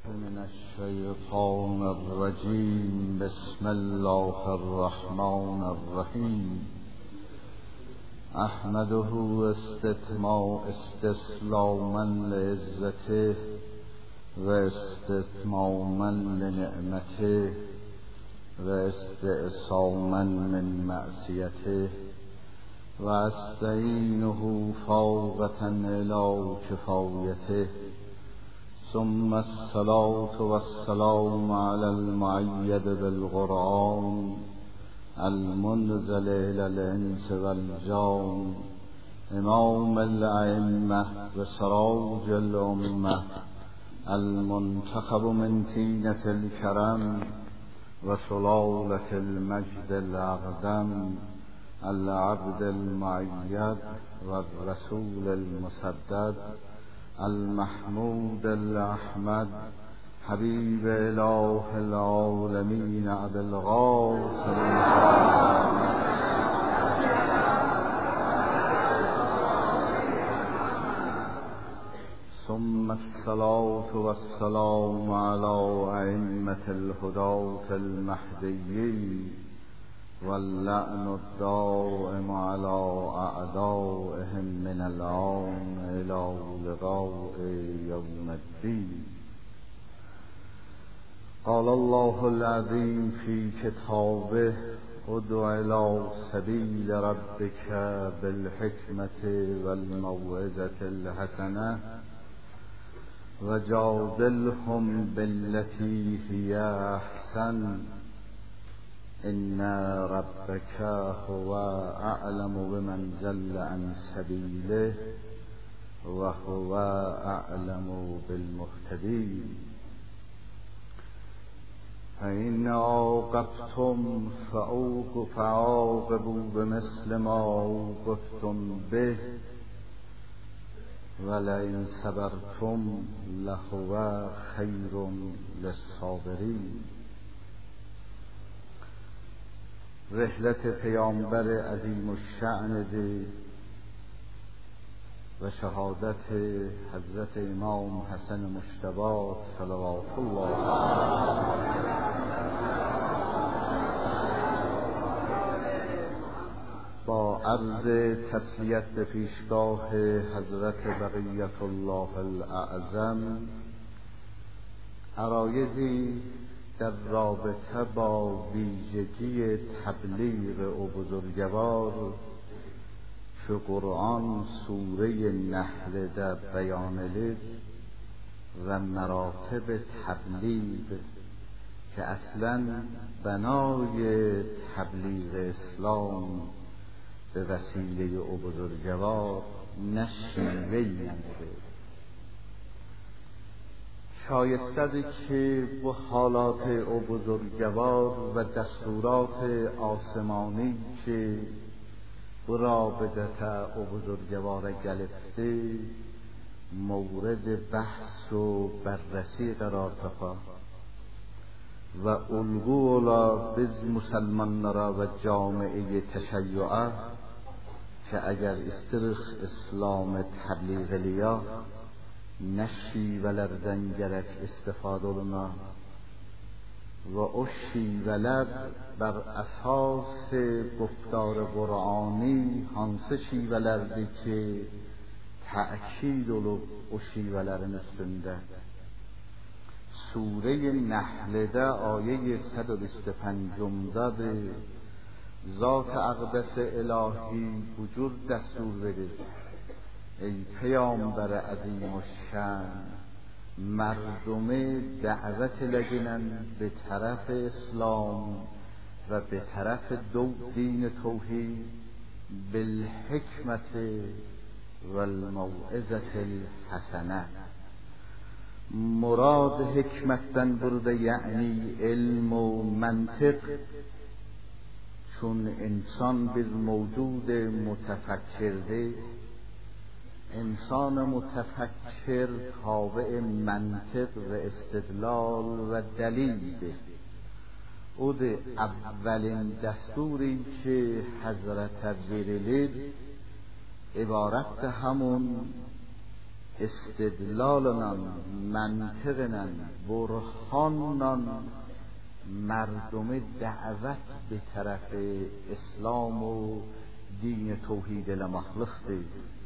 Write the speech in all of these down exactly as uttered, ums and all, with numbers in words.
من الشیطان الرجیم. بسم الله الرحمن الرحیم. احمده استتماع استسلاما لعزته و استتماما لنعمته و استعصاما من معصیته و استعینه فوقة الی کفایته. ثم الصلاة والسلام على المؤید بالقرآن المنزل إلى الإنس والجان امام الأئمة وسراج الأمة المنتخب من طینة الكرم وسلالة المجد الأقدم العبد المؤید والرسول المسدد المحمود الأحمد حبیب اله العالمین ابی القاسم ثم الصلاة والسلام على أئمة الهداة المهدیین واللعن الدائم على أعدائهم من الآن إلى لقاء يوم الدين. قال الله العظيم في كتابه ادع إلى سبيل ربك بالحكمة والموعظة الحسنة وجادلهم بالتي هي أحسن إن ربك هو أعلم بمن ضل عن سبيله وهو أعلم بالمهتدين. فإن عاقبتم فعاقبوا بمثل ما عوقبتم به ولئن صبرتم لهو خير للصابرين. رحلت پیامبر عظیم الشأن دی و شهادت حضرت امام حسن مجتبی صلوات الله با عرض تسلیت به پیشگاه حضرت بقیت الله الاعظم عرایضی در رابطه با ویژگی تبلیغ او بزرگوار که قرآن سوره نحل در بیان لید و مراتب تبلیغ که اصلا بنای تبلیغ اسلام به وسیله او بزرگوار نشیوهی نموده شایسته که با حالات او بزرگوار و دستورات آسمانی که رابطه او بزرگوار گرفته مورد بحث و بررسی قرار تپا و الگو اولا بز مسلمان را و جامعه تشیعه که اگر استرخ اسلام تبلیغ لیا نشی ولردن گرک استفاده لنا و اشی ولر بر اساس گفتار قرآنی هانسشی ولردی که تأکید و اشی ولرن استنده. سوره نحل ده آیه صد و بیست و پنجم داده ذات اقدس الهی وجود دستور بده ای پیامبر عظیم الشأن مردم دعوت لگنن به طرف اسلام و به طرف دو دین توحید بالحکمت و الموعظة الحسنه. مراد حکمتن برده یعنی علم و منطق، چون انسان به موجود متفکر ده انسان متفکر تابع منطق و استدلال و دلیل ده. او ده اولین دستوری که حضرت ویرلید عبارت همون استدلالنان، منطقنان، برهاننان مردم دعوت به طرف اسلام و دین توحید المخلوق دی.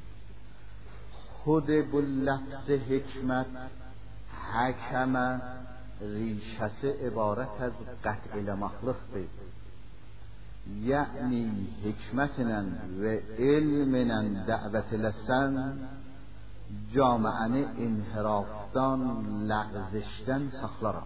خود با لفظ حکمت حکم ریشت عبارت از قطع المخلوق دی، یعنی حکمتنن و علمنن دعوت لسن جامعه انحرافتان لغزشتن سخلارا.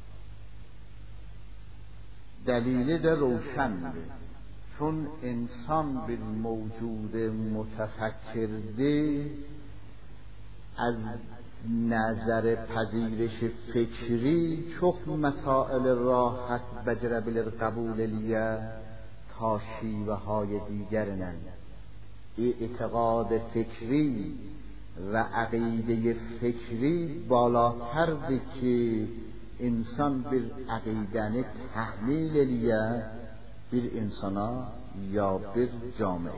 دلیل در روشن ده، چون انسان به موجود متفکر ده از نظر پذیرش فکری چخ مسائل راحت بجره بلر قبول لیه تا شیوه های دیگرنن. اعتقاد فکری و عقیده فکری بالاتر ده که انسان بر عقیدن تحمیل لیه بر انسانا یا بر جامعه.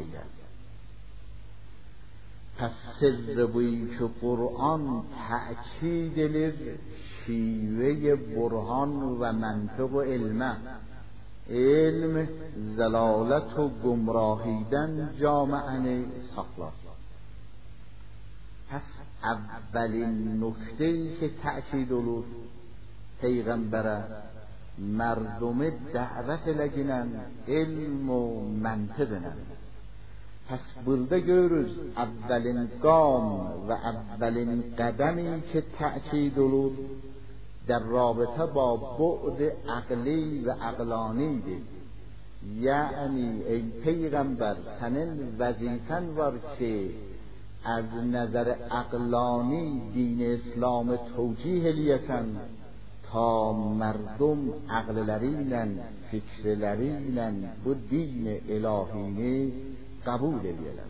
پس سر بویی که قرآن تأکید لر شیوه برهان و منطق و علمه، علم زلالت و گمراهیدن جامعه ساخلا. پس اولین نکته‌ای که تأکید لر پیغمبره مردم دعوت لگینن علم و منطقنن. پس burada görürüz اولین گام و اولین قدمی که تأکید olur در رابطه با بعد عقلی و عقلانی دی. یعنی ای پیغمبر سنن وظیفن var که از نظر عقلانی دین اسلام توجیه لیتن تا مردم عقللeriyle fikirleriyle bu din ilahini kabul ediyorlar.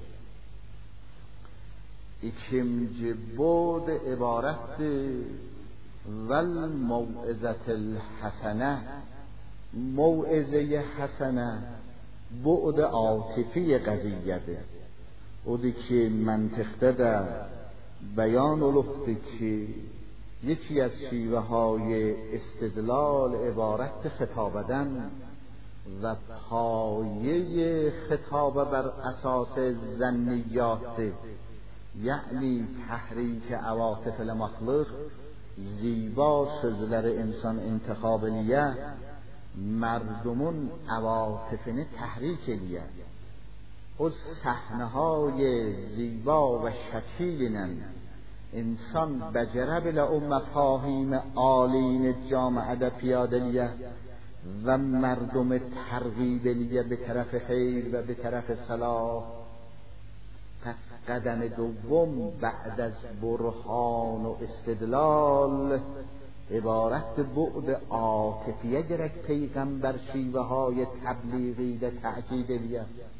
İkinci بود عبارتdir vel موعظةel حسنه. موعظه حسنه بعد عاطفی قضیه‌dir. اودی که منطقه ده بیان olubdur که یکی از شیوه های استدلال عبارت خطابدن و پایه خطابه بر اساس ظنیات، یعنی تحریک عواطف المخلوق. زیبا sözler انسان انتخاب لیه مردمون عواطفنه تحریک لیه. او صحنه های زیبا و شکیلنن انسان بجره بله او مفاهیم عالین جامعه ده پیاده لیه و مردم ترغیب لیه به طرف خیر و به طرف صلاح. پس قدم دوم بعد از برهان و استدلال عبارت بعد عاطفیه گرک پیغمبر شیوه های تبلیغی ده تأکید لیه.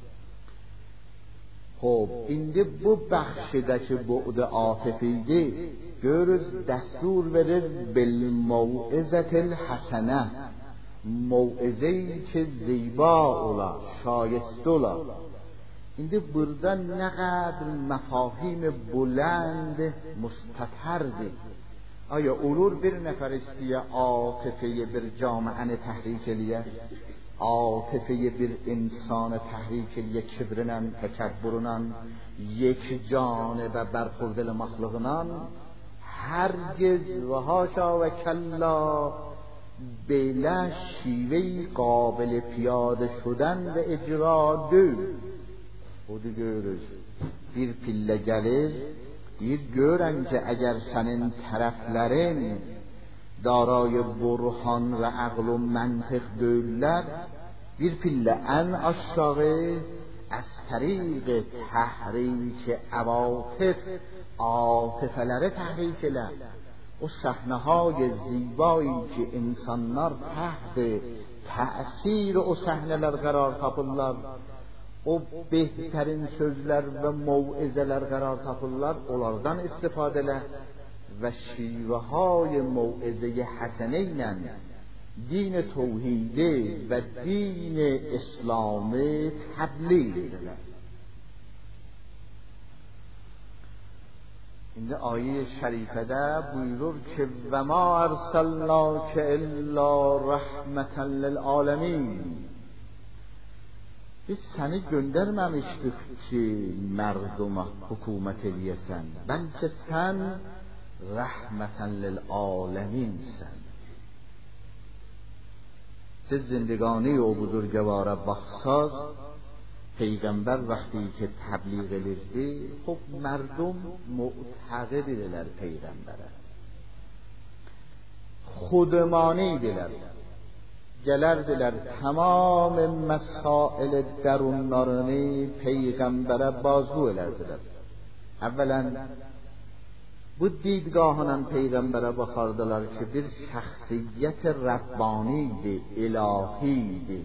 خب اینده bu بخشدaki بعد عاطفیده görürüz دستور verir بالموعظة الحسنه، موعظه‌ای که زیبا ola، شایسته ola. اینده burada ne kadar مفاهیم بلند مستطرده. آیا olur bir نفر istiye عاطفه bir جامعه تحریک لیه، عاطفه bir انسان تحریک لیه کبرنن تکبرنن یک جانب برخوردل مخلوقنان هرگز و هاشا و کلا بلا شیوه قابل پیاده شدن و اجرا دو. o da görürüz bir pille gelir bir görən ki eğer senin tarafların دارای برهان و عقل و منطق değiller bir pille en aşağı از طریق تحریک عواطف عاطفه‌ları تحریک له. o صحنه های زیبایی که انسانlar تحت تأثیر o sahneler قرار tapırlar، o بهترین sözler ve موعظه‌ler قرار tapırlar، onlardan istifadeler و شیوه های موعظه حسنه اینن دین توحیده و دین اسلام تبلیغ دلن. این آیه شریفه ده buyurur که و ما ارسلناک الا رحمتا للعالمین. Biz səni göndərməmişdik ki, mərduma hökumət eləyəsən, bəlkə sən rəhmətən lil'aləminsən. Siz zindگانی o buzurgavara baxsaz, Peyğəmbər vaxtı ki təbliğ edirdi, xub mərdum mu'təqid idilər Peyğəmbərə. Xudmani idilər. Gələrdilər tamam məsail dərunlarını Peyğəmbərə bazu elərdilər. Əvvələn bu didgahla Peyğəmbərə baxardılar ki, bir şəxsiyyət Rabbani idi, ilahi idi.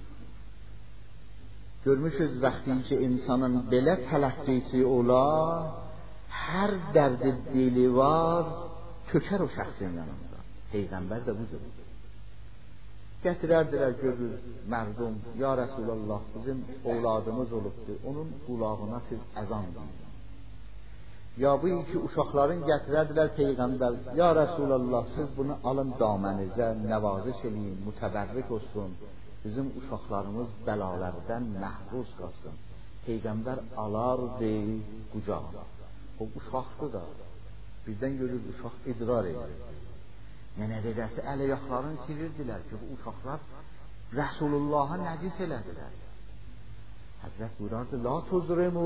Görmüşüz vaxtı ki insanın belə tələqqisi ola, hər dərdi dili var, kökər o şəxsin yanında. Peyğəmbər də bu cür. Gətirərdilər, görür mərdum, ya Rəsulallah, bizim ovladımız olubdur, onun qulağına siz əzan deyin. Ya bu iki uşaqların gətirərdilər Peyğəmbər, ya Rəsulallah, siz bunu alın damənizə, nəvaziş eləyin, mütəbərrik olsun, bizim uşaqlarımız bəlalərdən məhfuz qalsın. Peyğəmbər alardı qucağına. O uşaqdır da, birdən görür uşaq idrar edir. Nənə dedəsi əleyaqlarını tirirdilər ki, bu uşaqlar Rəsulullah'a nəcis elədilər. Həzrət buyurardı, la tuzrimu,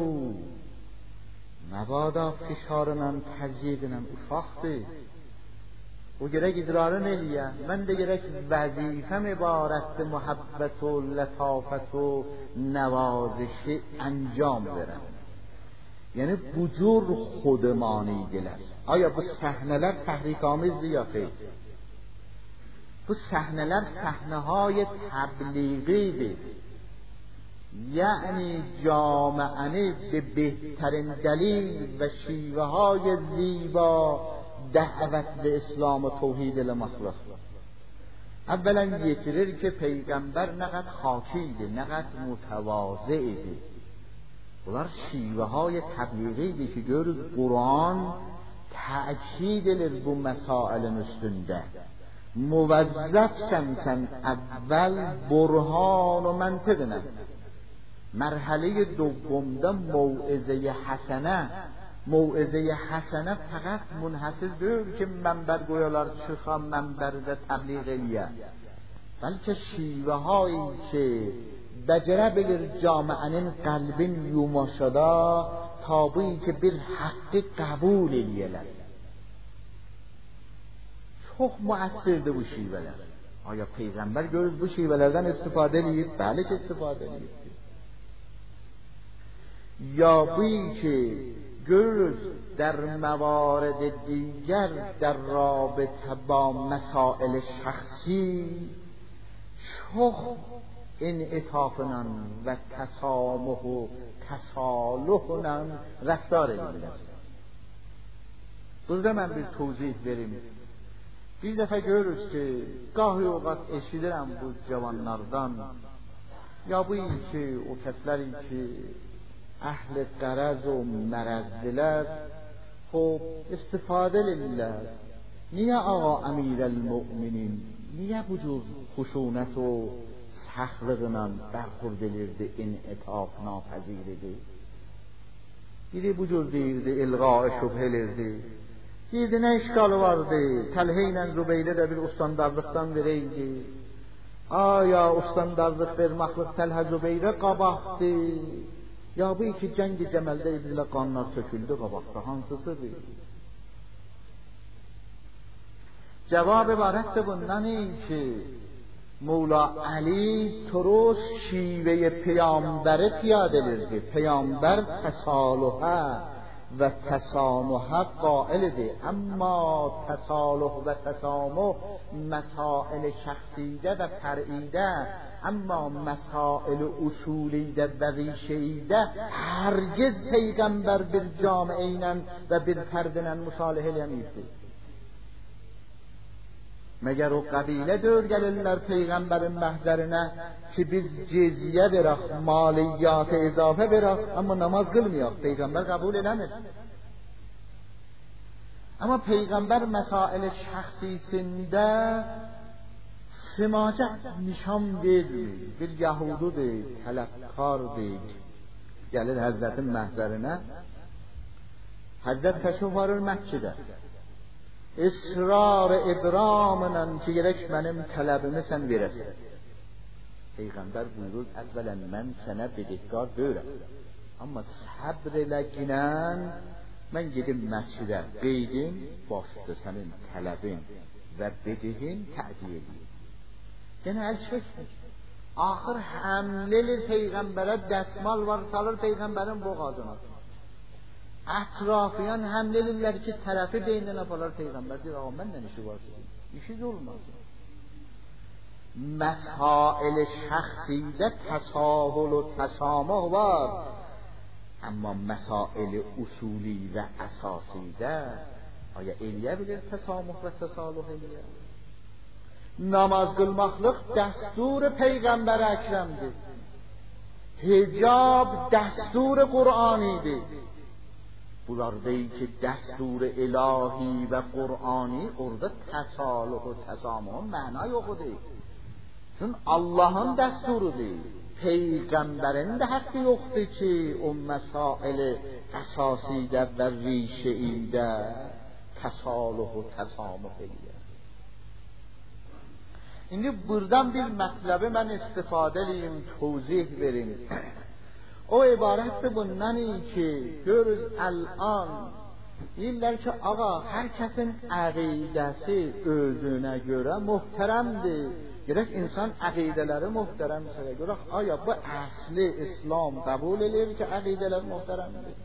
məbada fişarla, təzyiqlə uşaqdır. O gərək idrarın eləyə, mən də gərək vəzifəm ibarətdir, mühabbət و lətafət و nəvazişi əncam verəm. Yəni bu cür xudmani dilər. Aya bu səhnələr təhrikamiz ya xeyr? Bu səhnələr səhnəهای təbliğidir. یعنی جامعه به بهترین دلیل و شیوه های زیبا دعوت به اسلام و توحید المخلوق. اولا یتیrir که پیغمبر نه قد خاکیده نه قد متواضعیده. Bunlar şive های təbliğidir ki görürüz Kur'an تأکید edir bu mesailin üstünde. Muvazzafsan sen evvel burhan و منطقنا. مرحله دومda موعظه حسنه موعظه حسنه faqat munhasir deyil ki mənbər qoyalar çıxan mənbərdə təbliğ eləyə. Bəlkə şivə hایی ki بجره bilir camiənin qəlbin yumaşada tabi ki bir haqqı qəbul eləyələr. Çox müəssirdir bu şivələr. Aya Peyğəmbər görür bu şivələrdən istifadə eləyib? Bəli ki istifadə eləyib. یا بی که görürüz در موارد دیگر در رابطه با مسائل شخصی çok انعطافla و تسامح و تصالحla رفتار edilir. Burada mən bir tövzih verim. Bir dəfə görürüz ki, gahi oqat eşidirəm bu cavanlardan. Ya bu ki, o kəslər ki, اهل قرض و مرضلر خب استفاده لله. نیه آقا امیر المؤمنین نیه بجور خشونت و سخلقنان برخوردلirdi انعطاف ناپذیرdi. biri bujur deyirdi ilğaء şübhelerdi. Deyirdi ne işgalı vardı Talhe ilə Zübeydə də bir ustandarlıqdan vereydi. Aya ustandarlıq vermaqlıq Talhe Zübeydə qabaqdı. Ya bu iki cəngi cəməldə edilə qanlar töküldü qabaqda. Hansısıdır? Cevap ibarətdir bundan iyi ki Mola Ali turuz şiveye peyamberi piyade edirdi. Peyamber tesaluha ve tesamuha qailedir. Amma tesaluh ve tesamuh mesail şəxsidə və fər'idə, amma mesail usulidə və rişeyidə hərgiz Peyğəmbər bir camiə ilə və bir fərdlə müsalihə eləməyibdir. Məgər o qəbilə dör gəlirlər Peyğəmbərin məhzərinə ki biz cizyə verək, maliyyat izafə verək, amma namaz qılmayaq. Peyğəmbər qəbul eləmir. اما پیغمبر مسائل şəxsisində simacət nişan vermir. Bir yahududur, tələbkardır. Gəlir Həzrətin məhzərinə. Həzrət təşrif varır Məkkədə. İsrar ibramla ki, gerək mənim tələbimi sən verəsən. Peyğəmbər buyurur, əvvələn mən sənə bedikar deyirəm. Amma səbr elə ginən mən gedim Məkkədə qeydim, başdır sənin tələbin və bedihin tədiyə edeyim. Yəni əl çəkmir. Axır həmləli Peyğəmbərə dəsmal var, salır Peyğəmbərin boğazına. Ətrafiyan həmlə edirlər ki, tərəfi beyindən aparar Peyğəmbər. Deyir, ağa, mənlə işi var. İşi olmaz. Məsail şəxsidə təsahül و təsamüh var. Amma məsail usuلی və əsasidə aya eləyə bilir təsamüh və təsalüh eləyə? Namaz qılmaqlıq dəstur Peyğəmbər əkrəmdir. Hicab dəstur Qur'anidir. Bunlar deyil ki, dəstur ilahi və Qur'ani orada təsalüh və təsamühün məna yoxudur. Çün Allah'ın dəsturudur. Peyğəmbərin də haqqı yoxdur ki, o məsail əsasidə və rişeində təsalüh və təsamüh eləyir. İndi buradan bir mətləbi mən istifadə edeyim, tozih verim. O ibarətdir bundan ki, görürüz الان deyirlər ki, ağa, hər kəsin əqidəsi özünə görə möhtərəmdir. Gerek insan əqidələri möhtərəmsə, görək, aya bu əsli İslam qəbul edir ki, əqidələr möhtərəmdir.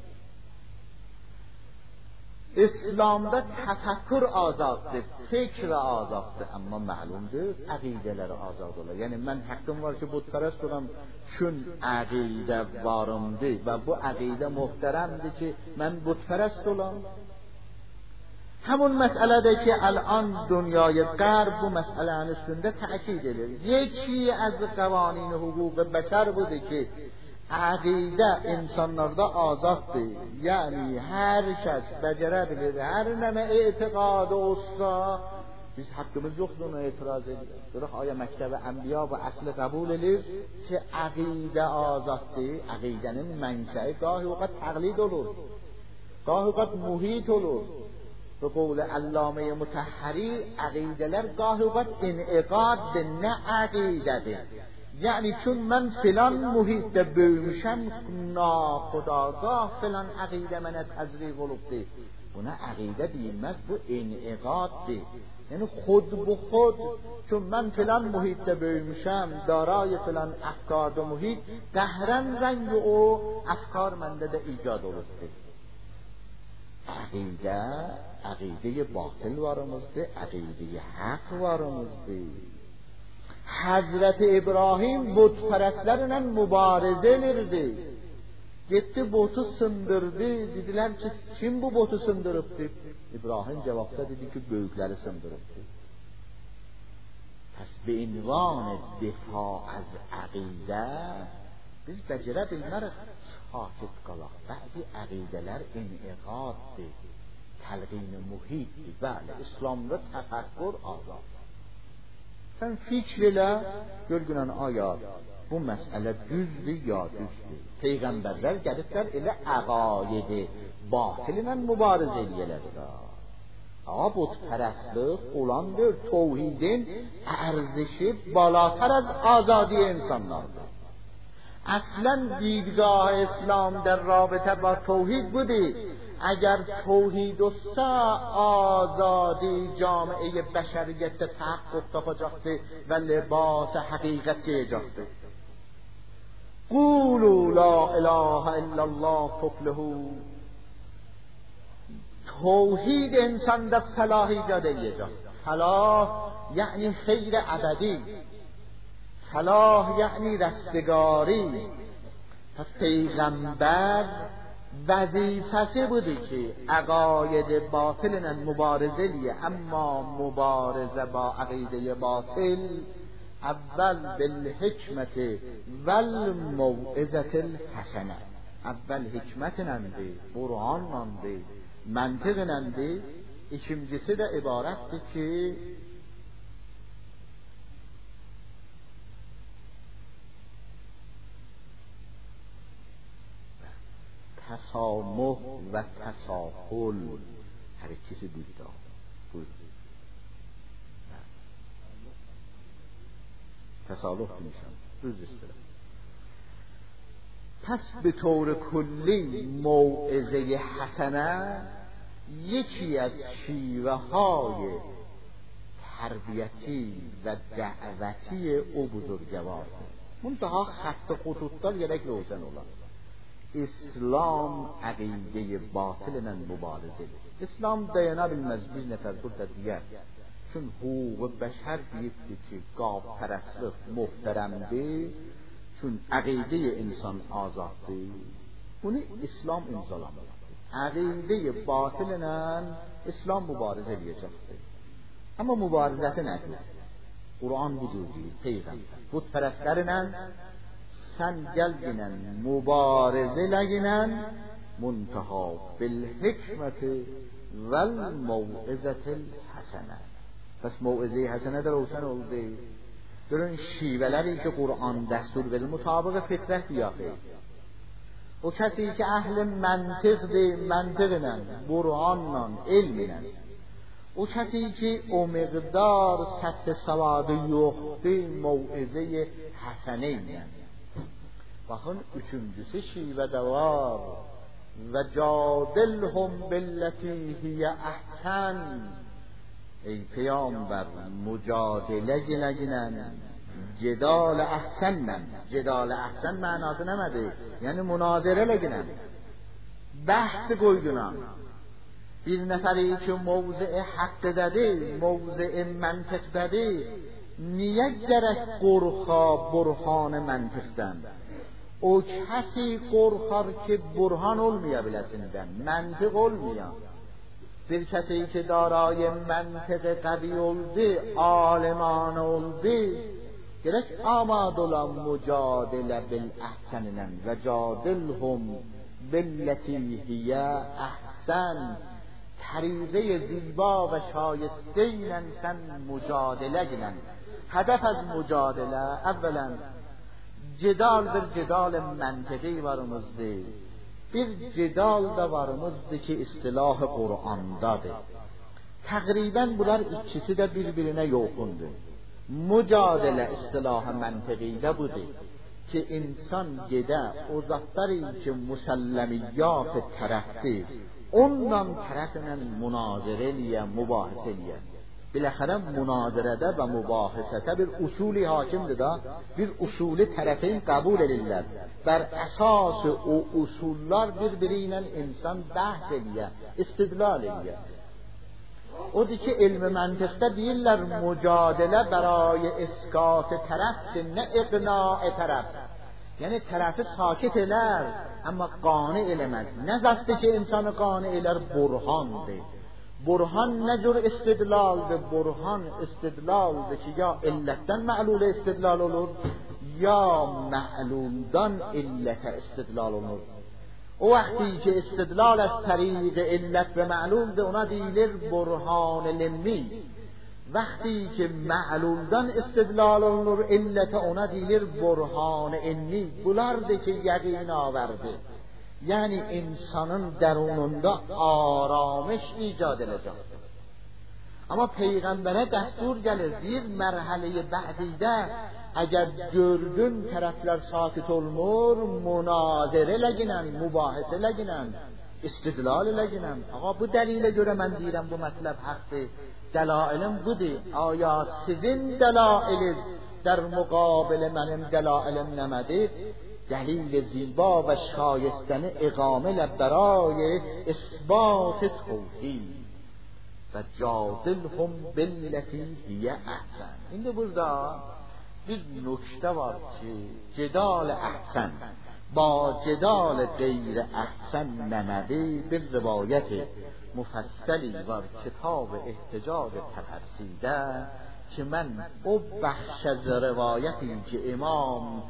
İslamda təfəkkür azaddır, fikr azaddır, amma məlumdur, əqidələri azad olar. Yəni, mən haqqım var ki, butpərəst olam, çün əqidə varımdır və bu əqidə möhtərəmdir ki, mən butpərəst olam. Həmun məsələdir ki, الان dünyayı qərb bu məsələnin üstündə təkid edir. Yeki az qavanین hüquq bəşər budur ki, əqidə insanlarda azaddır. Yəni, hər kəs bəcərə bilir, hər nəmə etiqadı olsa, biz haqqımız yoxdur ona etiraz edir. Görək, aya məktəbə ənbiya və əsli qəbul edir ki, əqidə azaddır. Əqidənin mənşəyi gahi oqat təqlid olur, gahi oqat muhit olur. به قول علامه مطهری عقیده‌lər گاهی اوقات انعقاد به نه عقیده. یعنی چون من فلان محیطdə böyümüşəm, naxudagah filan عقیده mənə təzriq olubdur. Buna عقیده deyilməz, bu en'iqaddır. Yəni خود bu خود چون من filan محیطdə böyümüşəm, دارای filan افکار و محیط قهرن رنگ o افکار məndə də ایجاد olubdur. Əqidə, əqidə-i batil varımızdır, əqidə-i haqq varımızdır. Həzrəti İbrahim butpərəstlərlə mübarizə edirdi. Getdi botu sındırdı, dedilər ki, kim bu botu sındırıbdır? İbrahim cavabda dedi ki, böyükləri sındırıbdır. Pəs be ünvan difa az əqidə biz bəcərə bilmərik. Sakit qalaq. Bəzi əqidələr en'iqaddır, təlqin muhitdir. Bəli, İslamda təfəkkür azad. Sən fikr elə, gör günən aya bu məsələ düzdür ya düzdür. Peyğəmbərlər gəliblər elə əqaidi batil ilə mübarizə eləyirlər. Amma butpərəstlik olandır, tevhidin ارزشi بالاتر از آزادی insanlardır. اصلا دیدگاه اسلام در رابطه با توحید بودی اگر توحید و سا آزادی جامعه بشریت تحقق تاقacaktı و لباس حقیقت گیجاktı. قولوا لا اله الا الله تفلحوا. توحید انسان در فلاح ایجاد ایجاد. فلاح یعنی خیر ابدی، فلاح یعنی رستگاری. پس پیغمبر وظیفه‌ش بوده که عقاید باطلن مبارزه، اما مبارزه با عقیده باطل اول بالحکمت والموعظه الحسنه. اول حکمت ننده، برهان ننده، منطق ننده، İkincisi de ibarettir ki تسامح و تساهل هر کسی بود دار بود تصالح میشن روز استرا. پس به طور کلی موعظه حسنه یکی از شیوه های تربیتی و دعوتی او بزرگوار منتها خط خطوط‌ها یک روشن اولا. اسلام عقیده باطل مبارزه. اسلام دیانه بالمزبوط نفرد در دیگر چون حقوق بشر بیفتی که گاو پرستلق محترم بی چون عقیده انسان آزاد بی اونی اسلام انظلام عقیده باطل نن اسلام مبارزه بیجفته اما مبارزت نجوز قرآن وجودی پیغمبر بود پرسترنن سنگل گینن مبارزه لگینن منتها بالحکمت والموعظة الحسنه. پس موعظه حسنه در روشن اوده در این شیولری که قرآن دستور بده مطابق فطرت بیافه و کسی که اهل منطق ده منطق نن برهان نن علم نن و کسی که او مقدار سطح سواد یخته موعظه حسنه نن و هن üçüncüsü شیوه دوار و جادلهم باللتی هی احسن. ای پیامبر مجادله گلگنن جدال احسنن. جدال احسن معناس نمده یعنی مناظره لگنن بحث گویدونن. bir neferi که موضع حق داده موضع منطق داده niye gerek قرخا برهان منطقدن o kesi korkar ki burhan olmayabilirsinden mantık olmayan bir kesi ki darای منطق قوی oldu عالمان oldu gerek آماد olan mücadele bil ahseninden ve cadilhum billeti hiye ahsen. طریقه زیبا و شایسته اینن سن مجادله گنن. هدف از مجادله اولا جدال bir جدال منطقی varımızdı. Bir جدال da varımızdı ki istilah Kur'an'dadır. Takriben bunlar ikisi de birbirine yokundu. Mücadele istilah menteğiyle budur. Ki insan gede o zatları ki musallemiyat taraftir. Ondan tarafından münazereliye, mübahiseliye. Biləxərə münazirədə və mübahisədə bir usulü hakimdir da, bir usulü tərəfin qəbul edirlər. Bər əsas o usullar bir-biri ilə insan bəhs edir, istidlal edir. Odur ki, elmi məntiqdə deyirlər, mücadilə bəray isqat tərəfdir, nə iqna tərəf. Yəni, tərəfi sakit elər, amma qani eləməz. Nə zətdir ki, insanı qani elər, burhandır. برهان نجور استدلال ده برهان استدلال ده که یا علتن معلول استدلال olur یا معلولدان علت استدلال olur. O وقتی که استدلال از طریق علت به معلول ده اونا دیلر برهان لمی. وقتی که معلولدان استدلال olur علت اونا دیلر برهان انی. Bunlar ده که یقین آورده. یعنی insanın درونunda آرامش ایجاد edecektir. Ama peygambere destur gelir bir merhaleyi ba'dide eğer gördün taraflar sakit olmur münazere leginen, mübahise leginen, istidlal leginen. Ağa bu delile göre ben deyirəm bu mətlab haqqdır. Dəlailim budur. Aya sizin dəlailir در مقابل mənim dəlailim nəmədir? دلیل زیبا و شایستن اقامه برای اثبات توحید و جادلهم بالتی هی احسن. این burada bir nokta var ki جدال احسن با جدال غیر احسن نمده bir روایت مفصلی var کتاب احتجاج تفسیده که من او بخش از روایتی که امام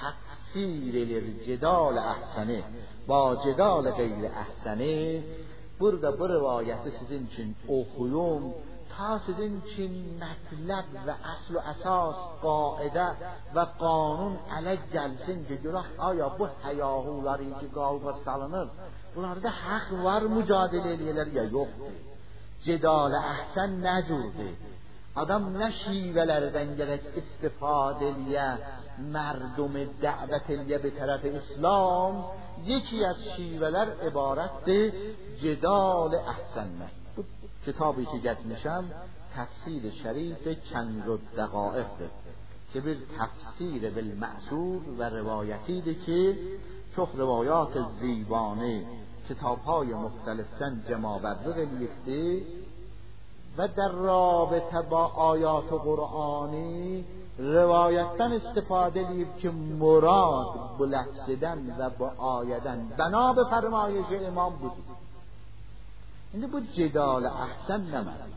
تفسیر الجدال احسنه با جدال غیر احسنه burada bu rivayeti sizin için okuyum ta sizin için mطلب ve asl و اساس قاعده و قانون علیه gelsin ki görək aya bu həyahuları ki qalba salınır bunlarda haq var mücadilə eləyirlər ya yoxdur. Cidal əhsən nə cürdir? Adam nə şivələrdən gərək istifadə eləyə mردم دعوت eləyə bir tərəf İslam یکی از شیوه‌lər ibarətdir جدال احسن. bu kitabı ki getmişəm tefsir şerif کنز الدقائق'dır ki bir tefsir بالمأثور و روایتیdir ki çok rivayat زیبانه کتاب‌های مختلفن جمع‌آوری eləyibdir و در رابطه با آیات قرآنی روایتن استفاده eləyib ki مراد bu lafzdən və bu ayədən bina به فرمایش امام budur. İndi bu cidal əhsən nə mənadır?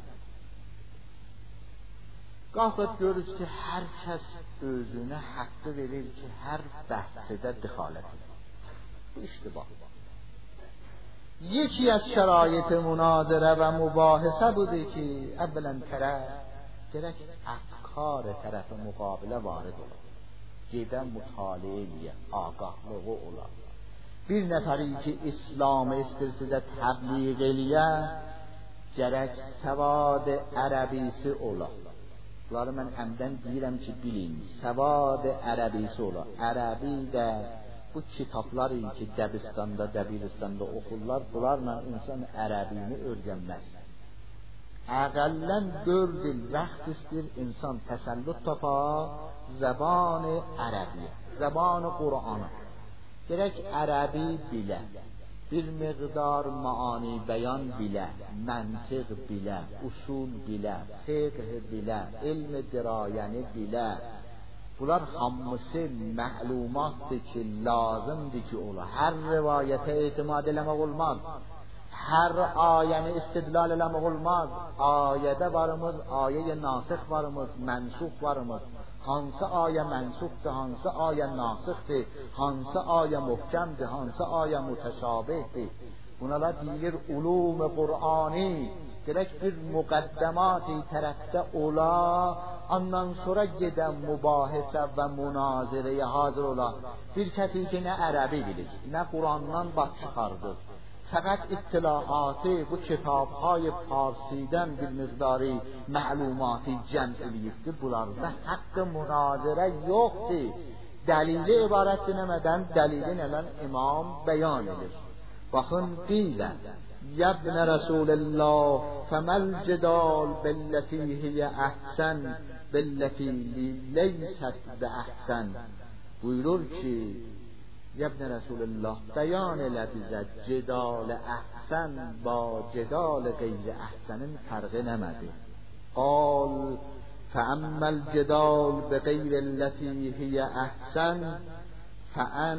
Qalxıb görürüz ki hər kəs özünə haqqı verir ki hər bəhsədə dixalət edir. Bu iştibah. یکی از شرایط مناظره و مباحثه بوده که اولا طرف gerek افکار طرف مقابله وارد olur. Gedən mütaliəyə, ağahlığı olar. Bir nəfəri ki İslamı istir sizə təbliğ eləyə, gərək səvad ərəbisi olar. Bunları mən əmdən deyirəm ki bilin, səvad ərəbisi olar. Ərəbi də bu kitabları ki Dəbistanda, Dəbiristanda oxurlar, bunlarla insan ərəbini öyrənməz. Əqəllən dörd il vaxt istir insan təsəllüt tapa زبان ərəbi, زبان Qur'anı. Gerək ərəbi bilə, bir miqdar maani bəyan bilə, məntiq bilə, usul bilə, fiqh bilə, ilm dirayəni bilə. Bunlar hamısı məlumatdır ki, lazımdır ki ola. Hər rivayətə etimad eləmək olmaz. Hər ayəni istidlal eləmək olmaz. Ayədə varımız, ayə nasix varımız, mənsux varımız. Hansı ayə mənsufdur, hansı ayə nasixdir, hansı ayə muhkəmdir, hansı ayə mütəşabihdir. Bunlar deyilir ulum Qur'ani. Gerek bir muqaddemati tərəfdə ola, ondan sonra gedən mübahisə və münazirəyə hazır ola. Bir kəsi ki nə ərəbi bilir, nə Qur'andan baş çıxardır. Fəqət ittilaatı bu kitabهای فارسیdən bir miqdarı məlumatı cəm eləyibdir. Bunlarda haqqı münazirə yoxdur. Dəlili ibarətdir nəmədən? Dəlili nələn imam bəyan edir. Baxın deyilən یبن رسول الله فما الجدال بالتي هي احسن بالتي لیست باحسن. buyurur ki یبن رسول الله بیان elə bizə cidal احسن با جدال غیر احسنin فرقi nəmədir? قال فاما الجدال بغیر التي هي احسن فان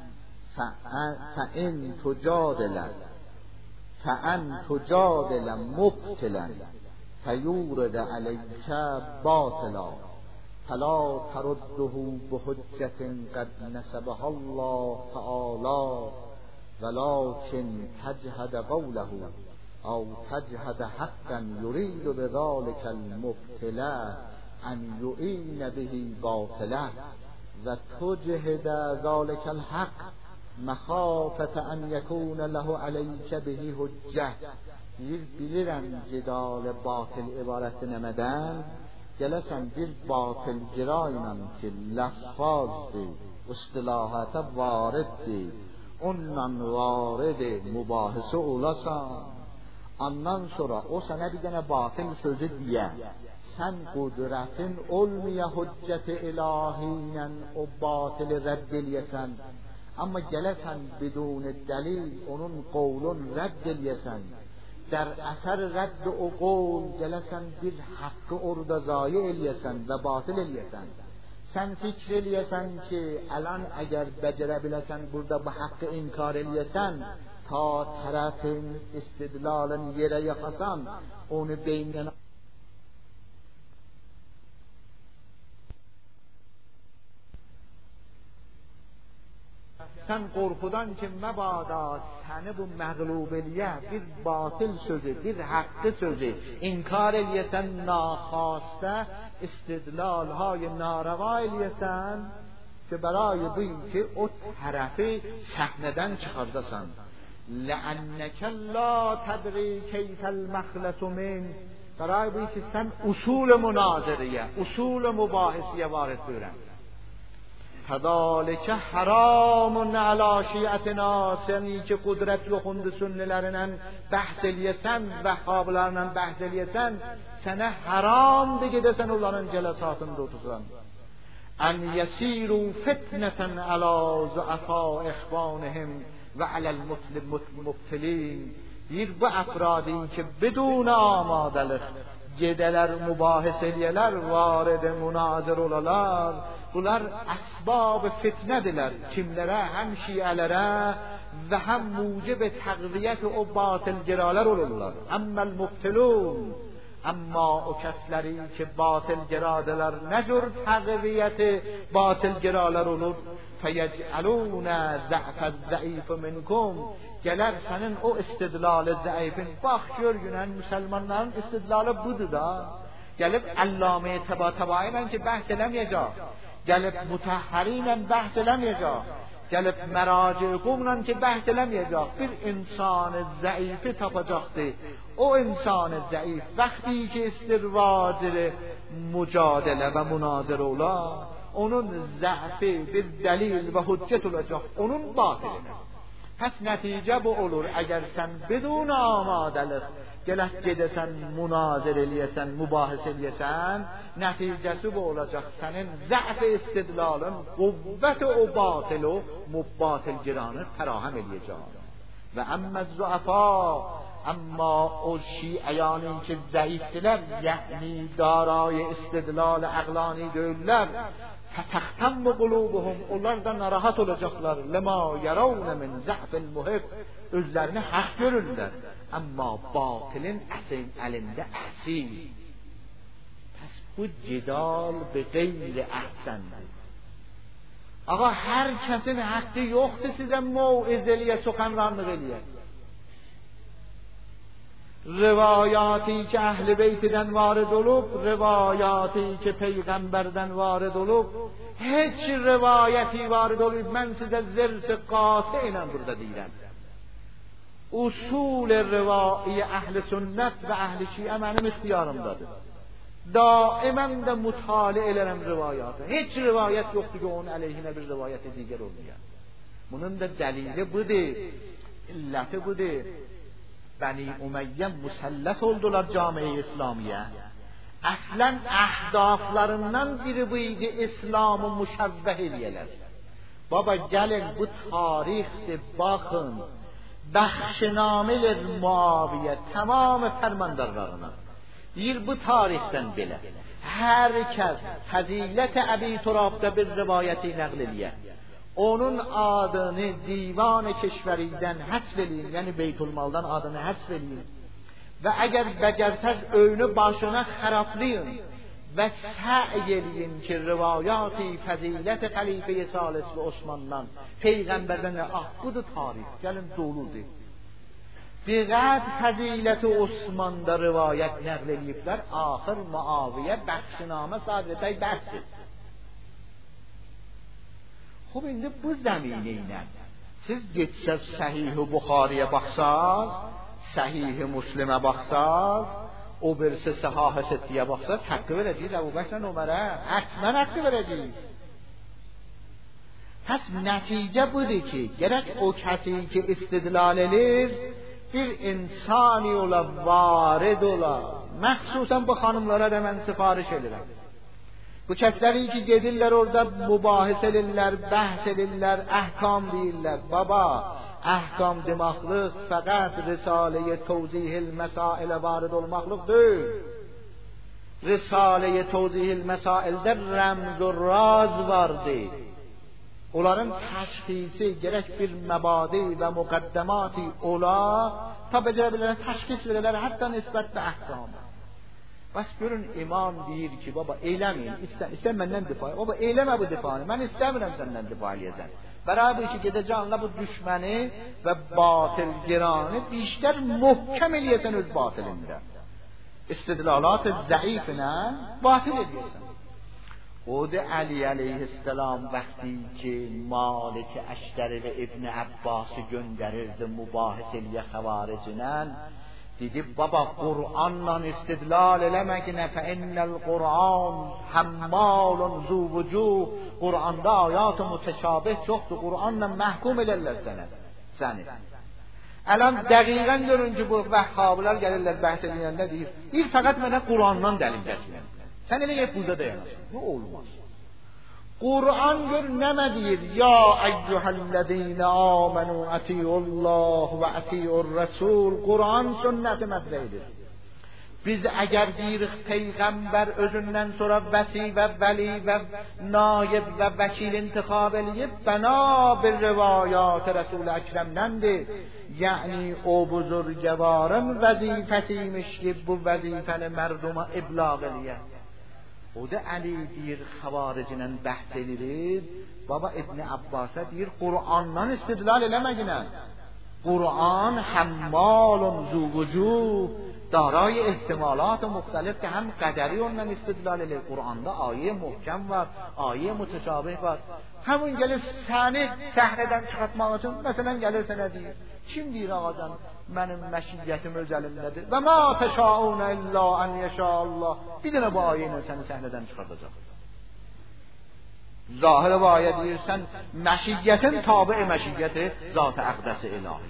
فان تجادل فأن تجادل مبتلا فيورد عليك باطلا فلا ترده بحجة قد نسبها الله تعالى ولكن تجهد قوله أو تجهد حقا يريد بذلك المبتلا أن يعين به باطلا وتجهد ذلك الحق مخافت ان یکون له علیک به حجه. bilirəm cidal batil ibarəti nəmədən? Gələsən bir batil gira ilə ki ləffazdır, istilahata variddir, onunla varid mübahisə olasan, ondan sonra o sənə bir dənə batil sözü deyə, sən qudrətin olmaya hüccət ilahi ilə o batili rədd eləyəsən. Amma gələsən bidun dəlil onun qovlun rədd eləyəsən. در اثر رد o qovl gələsən bir haqqı orada zayi eləyəsən və batil eləyəsən. Sən fikr eləyəsən ki, alan əgər becərə biləsən burada bu haqqı inkar eləyəsən, ta tərəfin istidlalın yerə yaxasan, onu beynən sen qorxudan ki məbada səni bu məğlubiyyə bir batil sözü, bir haqqı sözü inkar eləyəsən, naxwasته istidlalهای ناروا eləyəsən که برای بین که o tərəfi səhnədən çıxardasan. لأنك لا تدري كيف المخلص من، برای بین که sən usul مناظره، usul مباحثه وارد buyuran. فذلك حرام على شیعتنا، səni ki qudrət yoxundu sünnilərindən bəhs eləyəsən, vəhhablarından bəhs eləyəsən, sənə haramdır gedəsən onların cələsatında otursan. ان يسيروا فتنة على ضعفاء اخوانهم و علی المبتلین. deyir bu افرادی که بدون آمادلıq gedələr, mübahisə eləyələr, varid münazir olalar, bunlar əsbab fitnədirlər. Kimlərə? Həm şiələrə və həm mucib təqviyyət o batilgiralar olurlar. Əmməl mubtilun, amma o kəsləri ki batilgiradılar, nə cür təqviyyət batilgiralar olur? فَيَجْعَلُونَ ضَعْفَ الضَّعِيفِ مِنْكُمْ، gələr sənin o istidlalı zəifin. Bax gör günən müsəlmanların istidlalı budur da. Gəlib Əllamə Təbatabai ilə ki bəhs eləməyəcək, gəlib Mutahhari ilə bəhs eləməyəcək, gəlib Məraci qumla ki bəhs eləməyəcək. Bir insan zəifi tapacaqdır. O insan zəif vaqti ki istirvadir mücadilə və münazirə ola, onun zəfi bir dəlil və hüccət olacaq onun batilinə. Pəs nəticə bu olur, əgər sən بدون آمادلıq gələk gedəsən, münazir eləyəsən, mübahisə eləyəsən, nəticəsi bu olacaq. Sənin zəf istidlalın qüvvət o batil o mübatilgiranı fərahem eləyəcək. Və əmmə züəfa, amma o şiəyani ki zəifdilər, yəni darای istidlal əqlani deyirlər, فتختم قلوبهم، onlar da narahat olacaqlar. لما يرون من ضعف المحب، özlərini haq görürlər, amma batilin əsin əlində əsil. Pəs bu cidal bi qeyri əhsəndir. Ağa hər kəsin haqqı yoxdur sizə mauizə eləyə, suxanranlıq eləyə. روایاتی که اهل بیتdən varid olub, روایاتی که peyğəmbərdən varid olub, heç rivayəti varid olub. Mən sizə zərs qatı ilə burada deyirəm. Usul rivai əhl-i sünnət və əhl-i şiə mənim ixtiyarımdadır. Daimən də mütaliə elərəm rivayatı. Heç rivayət yoxdur ki onun əleyhinə bir rivayəti digər olmayan. Bunun da dəlili budur, illəti budur. Bəni Umeyyə müsəllat oldular camiye İslamiyə. Əslən əhdaflarından biri bu idi, İslamı müşəvvəh eləyələr. Baba gəlin bu tarixdir, baxın. Bəxşinameler Muaviyə tamam fərmandarlarına. Deyir bu tarixdən belə. Hər kəs fəzilət Əbi Turab'da bir rivayəti nəql eləyər. Onun adını divan keşveridən həsb eləyin, yəni Beytülmaldan adını həsb eləyin. Və əgər bəcərsəz önü başına xərablayın və səy eləyin ki rivayati fəzilət xəlifə-i Salis və Osmandan, Peyğəmbərdən, ah budur tarix, gəlin doludur. Biqət fəzilət-i Osmanda rivayət nəql eləyiblər, axır Muaviyə bəxşinamə sadətəy bəhsdir. خب indi bu zəminə ilə siz getsəz Səhih-i Buxariyə baxsaz, Səhih-i Müslimə baxsaz, o birisi Səhah-ı Sittiyə baxsaz, haqqı verəcəyiz Əbu Bəkr Ömərə, həttmən haqqı verəcəyiz. Pəs nəticə budur ki, gərək o kəsi ki istidlal edir, bir insani ola, varid ola. Məxsusən bu xanımlara da mən sifariş edirəm. Bu kəsləri ki gedirlər orada mübahisə edirlər, bəhs edirlər, əhkam deyirlər. Baba, əhkam demaqlıq fəqət Risale-i Tevzihil Məsailə varid olmaqlıq deyil. Risale-i Tevzihil Məsailədə rəmz və raz vardı. Onların təşxisi gərək bir məbadi və müqəddəmati ola, ta becərə bilənə təşxis verirlər, hətta nisbət və əhkamı. Bəs görün imam deyir ki baba eyləməyin, istə, istə məndən difa, baba eyləmə bu difanı, mən istəmirəm səndən difa eləyəsən. برای که گده جانلا bu düşmanı ve batilgirane بیشتر محکم الیسن از باطل میدن استدلالات ضعیف نه باطل الیسن. خود علی علیه السلام وقتی که مالک اشتر و ابن عباس گندرد مباحثه خوارجنن دیدی بابا قرآن استدلال لمگنه فان القرآن حمال ذو وجوه قرآن دا آیات متشابه چخت و قرآن محکوم للسنه سنه. الان دقیقا görün ki bu vehhabiler gelirler bahs edilende deyir il fakat mənə Qur'andan dəlil gətirin. Sən elə hep burada dayanasın. Bu olmaz. Qur'an gör nəmə deyir? Ya eyyuhellezine amenu atiyullah ve atiyur rasul. Qur'an sünnəti mətləyidir. Biz əgər deyirik peyğəmbər özündən sonra vəsi və vəli və naib və vəkil intikhab eləyib bəna bir rivayat Resul-i Əkrəmdəndir. Yəni o buzurgvarın vəzifəsiymiş ki bu vəzifəni mərduma iblağ eləyər. O da Əli deyir xavaricinin bəhs edilir. Baba İbn Abbas'a deyir Qur'andan istidlal eləməginə. Qur'an həmmalun zu vucuh دارای احتمالات مختلف که هم قدری اونن استدلال لی قرآن دا آیه محکم var آیه متشابه var همون gelir səni səhnədən çıxartmaq üçün məsələn gəlir sənə deyir kim deyir ağacan mənim məşiyyətim öz əlimdədir və ma təşaun illa an yasha Allah bir dənə bu ayə ilə səni səhnədən çıxardacaq. Zahir bu ayə deyir sən məşiyyətin tabe məşiyyəti zat-ı əqdəs ilahi.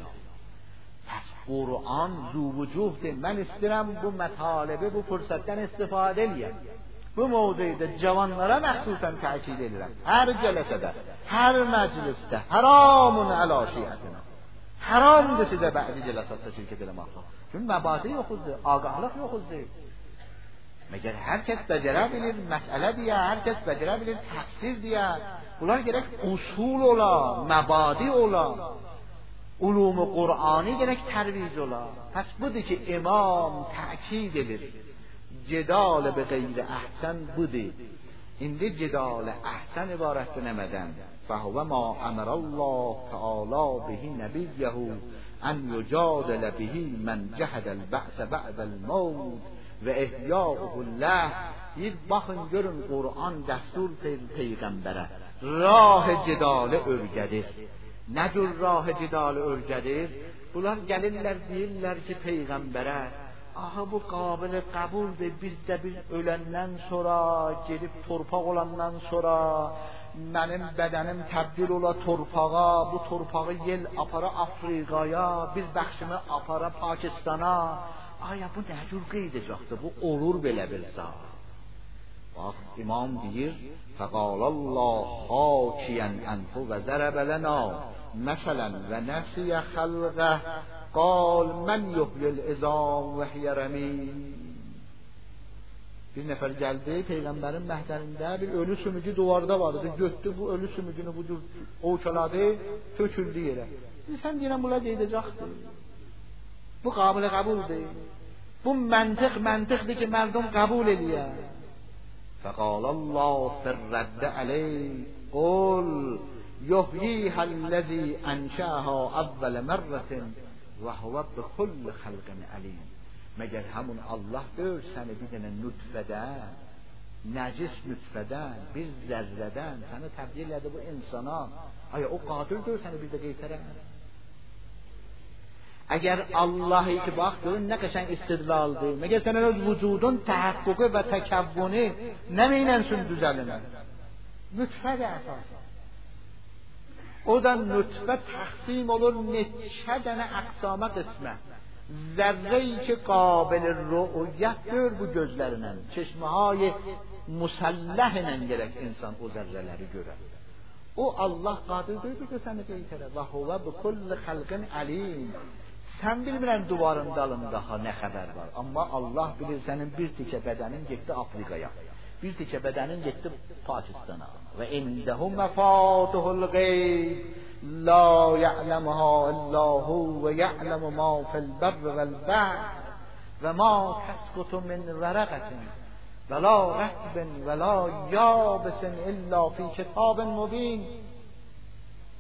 قرآن ذو وجوهdir. Mən istəyirəm bu mətalibə, bu fürsətdən istifadə eləyəm. Bu mövzuda cavanlara məxsusən təkid edirəm. Hər cələsədə, hər məclisdə haramun əla şiətinə. Haramdır sizə bəzi cələsatda şirkət eləmək. Çünki məbadi yoxuzdur, ağahlıq yoxuzdur. Məgər hər kəs bəcərə bilir, məsələ deyə, hər kəs bəcərə bilir, təfsir deyə. Bunlar gərək usul ola, məbadi ola. علوم قرآنی gerek ترویج ola. پس budur ki imam تأکید edir. Cidal به غیر احسن budur. İndi cidal احسن ibarətdir nəmədən? فهو ما امر الله تعالی به نبیه ان یجادل به من جحد البعث بعد الموت و احیاءه الله. Bir baxın görün Qur'an dəstur peyğəmbərə rah cidalı örgədir. Nə cür rah cidalı örgədir? Bunlar gəlirlər deyirlər ki peyğəmbərə aha bu qabil qəbuldur biz də biz öləndən sonra gedib torpaq olandan sonra mənim bədənim təbdil ola torpağa bu torpağı yel apara Afriqaya bir bəxşimi apara Pakistana. Aya bu nə cür qeydəcəkdir? Bu olur belə bir zat. Bax imam deyir fəqalallah hakiyan anhu və zərəbə lənə مثلا و نسی خلقه قال من یحیی العظام وهی رمیم. Bir nəfər gəldi peyğəmbərin məhzərində bir ölü sümücü duvarda vardı. Götdü bu ölü sümücünü bu cür ovçaladı, töküldü yerə. Sən deyirəm bunlar gedəcəkdir. Bu qabil qəbuldur. Bu məntiq məntiqdir ki mərdum qəbul eləyər. فقال الله في الرد عليه قل یحییها الذی انشأها اول مرة و هو بكل خلق علیم. مگر همون الله دور səni bir dənə nutfədən, nəcis nutfədən, bir zərrədən səni təbdil edə bu insana. Aya o qadir dör səni bir də qeytərə. Əgər Allah ki bax görün nə qəşəng istidlaldır. Məgər sənin öz vücudun təhəqqüqü və təkəvvünü nəməylənsün düzəlinə. Nutfədir əsasən. O da nutfə təqsim olur neçə dənə əqsama qismə. Zərrəyi ki qabil rü'yətdir bu gözlərinə. Çeşməhay musalləh ilə gərək insan o zərrələri görər. O Allah qadirdir ki səni qeytərə. Və huvə bi kulli xalqin alim. Sən bilmirən duvarın dalında nə xəbər var. Amma Allah bilir sənin bir tikə bədənin getdi Afriqaya. Bir tikə bədənin getdi Pakistana. Və indəhu məfatihul qeyb la ya'lamuha illa hu və ya'lamu ma fil barri vel bahr və ma tasqutu min varaqatin və la ratbin və la yabisin illa fi kitabin mubin.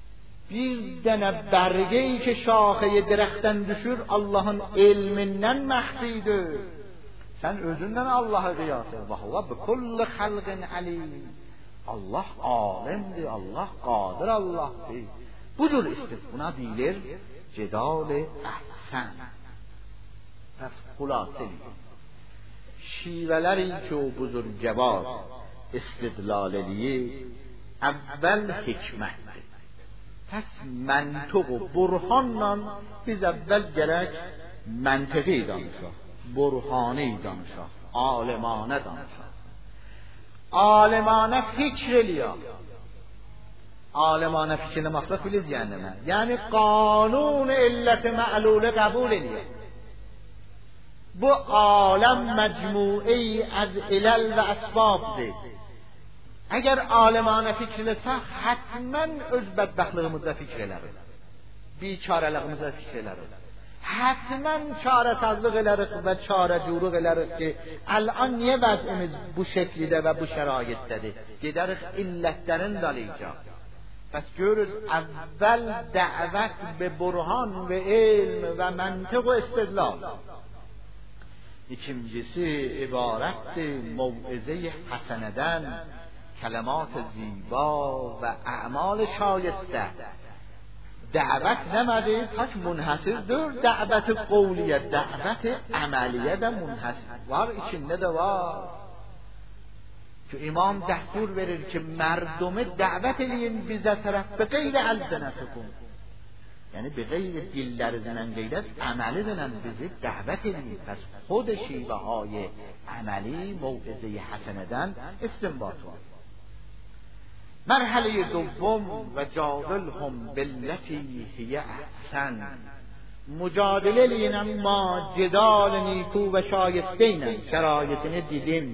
bir dene bergeyi ki şaxeye direkten düşür Allah'ın ilminden mahfidir. Sen özünden Allah'a kıyas et. Ve huve bi kulli halqin alim. Allah alimdir, Allah qadir Allah'dır. Budur işte buna deyilir cedal-i ahsen. Pes xulaseli şiveleri ki o buzurgevaz istidlal eliyi evvel hikmetdir. Pes mentık و burhanla biz evvel gerek mentıqi danışaq, burhani danışaq, alimane danışaq. Alimane fikr eliyaq. Alimane fikirle maksat biliz yani mi? Yani kanun illeti ma'lule kabul ediyor. Bu alem mecmu'i az ilal ve asbabdır. Eğer alimane fikirlesek hatmen öz bedbaxtlığımızda fikir ederiz. Biçarelığımızda fikir ederiz. Hatmen çaresizlik ederiz ve çareculuq ederiz ki الان niye vəzimiz bu şekilde ve bu şeraittedir? Gideriz illetlerin dalayacaq. Pes görürüz evvel davet be burhan ve ilm ve mentık ve istidlal. İkincisi ibarettir mev'ize-i haseneden, kelimat ziba ve a'mal şayeste. Davet nemedi tak munhasirdir, davet qavliye, davet ameliye de munhasir. Var içinde de var. Ki imam destur verir ki merdumi davet eləyin bize tərəf be qeyri elzenetikum. Yani به غیر dillerinden غیرت عملیدن bizi davet edin. پس خود شیوه های عملی موعظه حسنه‌دن استنباط var. مرحله دوم و جادلهم بالتي هي احسن. مجادله لین اما جدال نیکو و شایستین شرایطını دیدیم.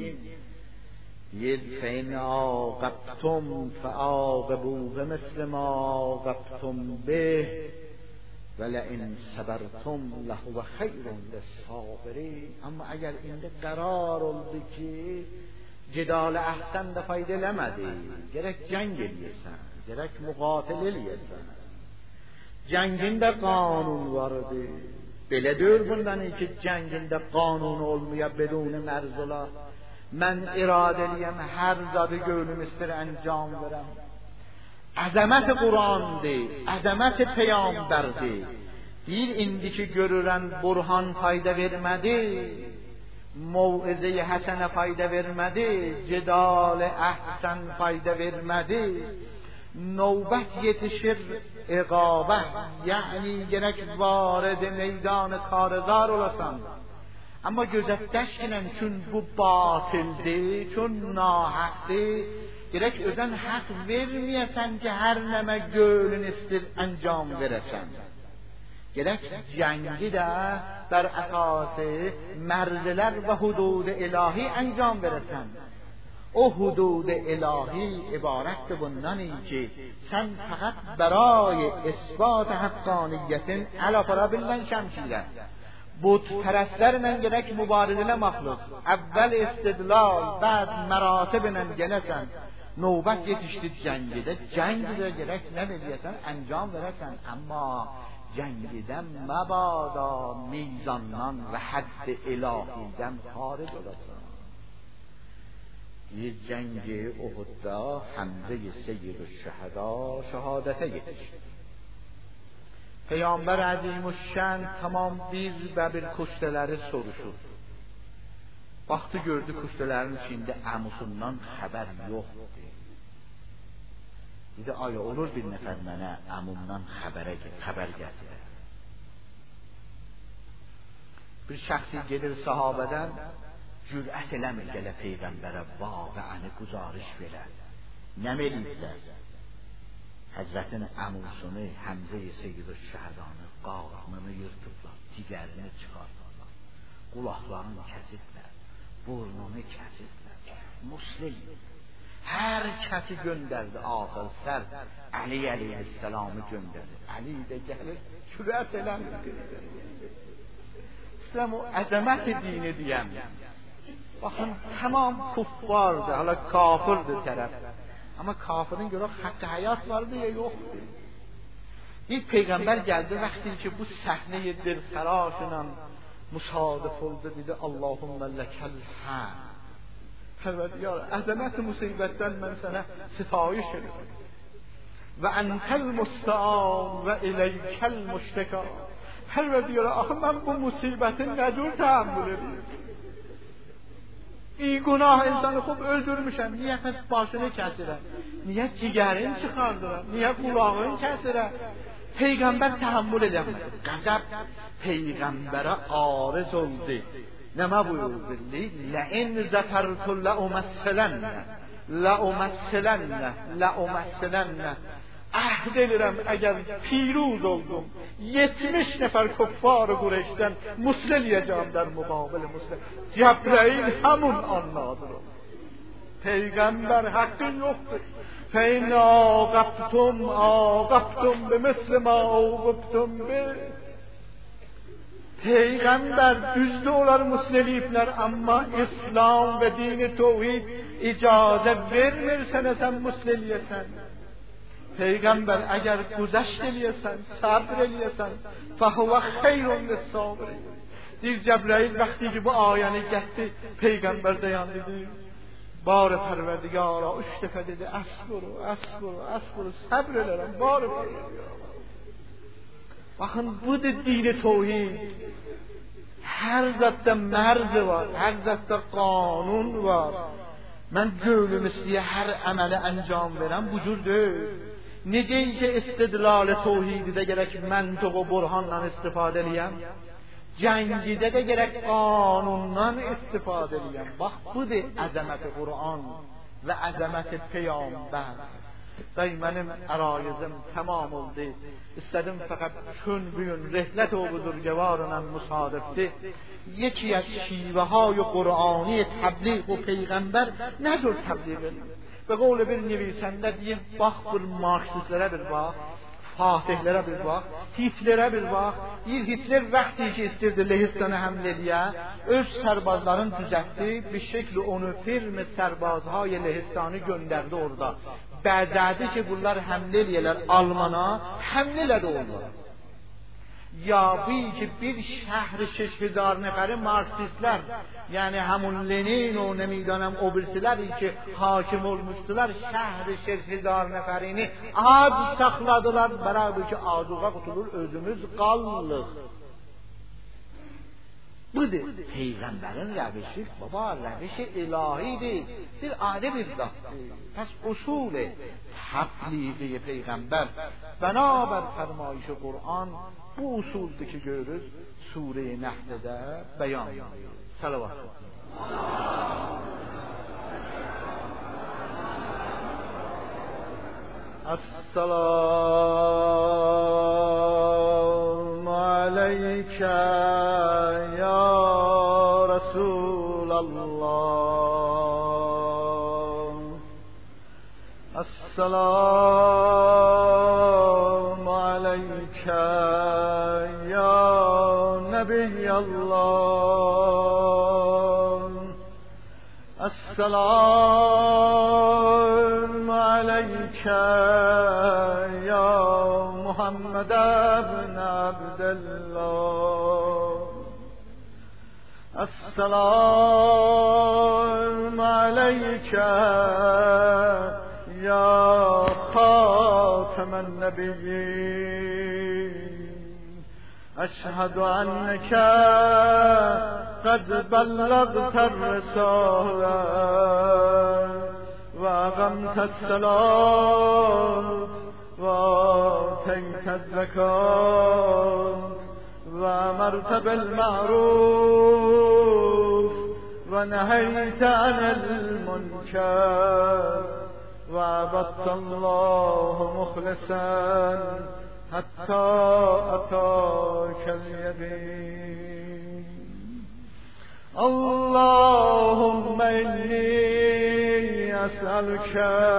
فإن عاقبتم فعاقبوا بمثل ما عاقبتم به ولئن صبرتم لهو خیر للصابرین. اما اگر اینده قرار oldu ki جدال احسن de fayda eləmədi, gerek cəng eləyəsən, gerek müqatil eləyəsən. Cəngində qanun vardı. Belə deyir bundan ki cəngində qanun olmaya bedun mərzular. من iradeliyəm hər zadı gönlüm istir انجام verəm. Əzəmət Qur'andır, əzəmət Peyğəmbərdir. Bir indiki görürən burhan fayda vermədi, mev'ize-i həsənə fayda vermədi, cidal-i əhsən fayda vermədi. Növbət yetişir iqabət, yəni gerek varid meydan karızar olasan. Ama gözetleşkinen çün bu batıldır, çün nahaktır. Gerek özen hak vermeyesen ki her neme gönlün istir enjam veresen. Gerek cengi de ber esası merziler ve hudud ilahi enjam veresen. O hudud ilahi ibarettir bundani ki sen fakat برای اثبات hakkaniyetin ala farabillen şemşiler. بود پرسترنن gerek mübarizele mahluk. Evvel istidlal, بعد مراتبنن gelesen. Növbət yetişdi cəngide. Cəngide gerek ne biliyesen, enjam veresen. Ama cəngiden mebada mizandan ve hadd ilahiden xaric olasın. Bir cəngi Uhud'da Hamze-i Seyyid-ü-Şehada şehadete yetişdi. Peygamber Azimüşşan tamam bir ve bir kuşteleri soruşur. Baktı gördü kuştelerin içinde əmusundan haber yoktu. Dedi aya olur bir nefer mənə əmumdan habere, haber getirir. Bir şəxsi gelir sahabeden cürət eləmir gələ Peyğəmbərə vaqəəni guzarış verər. Nə meliyirlər? Hazretin əmusunu Hamze-i Seyyid-ü-Şehadanı qarnını yırtıblar, digərini çıxartırlar, qulaqlarını kəsiblər, burnunu kəsiblər. Muslim hər kəsi göndərdi axır sər Ali əleyhisselamı göndərdi. Ali də gəlir cürət eləmir. İslam o əzəmət dini deyəm. Baxın tamam kuffardır, hala kafirdir tərəf. Ama kafirin göre hakkı hayat vardı ya yoktu. این پیغمبر geldi وقتی که bu صحنه دلخراشونم مصادف oldu dedi Allahümme lekel hamd. Pərverdigar, əzəmət musibətdən mən sənə sitayiş edirəm. Və entəl musta'an və ileykəl müşteka. Pərverdigar, axı mən bu musibətin nə cür təhammül edeyim? İyi günah insanı xub öldürmüşəm. Niyə pəs başını kəsirəm? Niyə cigərin çıxardırəm? Niyə qulağın kəsirəm? Peyğəmbər təhammül edəmədi. Qəzəb Peyğəmbərə arız oldu. Nəmə buyurdu? La'in zəfərtu la'uməssələnə la'uməssələnə la'uməssələnə. Əhd edirəm əgər piruz oldum yetmiş nəfər kuffar-ı Qureyşdən musl eləyəcəm در مقابل musl. Cəbrəil həmun an nazır oldu. Peyğəmbər haqqın yoxdur. فَاِنَّ آقَبْتُمْ آقَبْتُمْ بِمِثْلِ مَا عُوقِبْتُمْ بِهِ. Peygamber düzdü olar muslimler ama İslam ve dini tevhid icazet vermir sana sen muslimiyesen. Peygamber eğer güzeşt eliyesen, sabr eliyesen, فَهُوَ خَيْرٌ لِلصَّابِرِينَ. Dir Cebrail vakti ki bu ayəni getdi, Peygamber dayan dedi. Bari Pərverdigara üç dəfə dedi, əsburu, əsburu, əsburu, səbr elərəm, bari Pərverdigara. Bakın bu da dini tevhid. Her zatta merz var, her zatta kanun var. Ben gönlüm istiye her ameli encam verem, bu cür değil. Neceyse istidlal-i tevhidi de gerek mentık o burhanla istifade edeyim. Cengide de gerek kanundan istifade edeyim. Bak bu da azamet-i Kur'an ve azamet-i Peygamber. Dayı benim arayızım tamam oldu. İstedim fakat çün büyün rehlet o buzurgevarla musadefti. Yeki az şivehay Kur'ani tebliğ o peygamber ne zor tebliğ edin. Ve qavli bir nevisende deyil, bak bir Marksistlere bir bak, Fatihlərə bir bax, Hitlerə bir bax. Bir Hitler vaxtı ki istirdi Lehistan'a həmlə ediyə, öz sərbazların düzəltdi, bir şekli onu firmi sərbazهای Lehistan'ı göndərdi orada. Bəzədi ki bunlar həmlə eləyələr Almana, həmlə elədi orada. Ya bu ki bir şəhri şeş hizar nəfəri Marksistlər, yani همون Lenin و nemidanam o birisiləri ki hakim olmuşdular, şəhri şeş hizar nəfərini ac saxladılar, bərabər ki azuğa qutulur, özümüz qallıq. Budur Peyğəmbərin rəvişi, baba rəvişi ilahidir, bir ayrı bir zatdır. Pəs usul təbliği Peyğəmbər bənabər fərmayış Qur'an bu usuldur ki görürüz Sure-i Nəhlədə bəyan. Salavat. Esselamu aleyke ya Resulallah. Esselamu aleyke ya Nebiyallah. Esselamu aleyke ya Muhammed ibn Abdullah. Esselamu aleyke ya Khatemen Nebiyyin. أشهد أنك قد بلغت الرسالة وأقمت الصلاة وآتيت الزكاة وأمرت بالمعروف ونهيت عن المنكر وعبدت الله مخلصا حتى أتاك اليقين. اللهم إني أسألك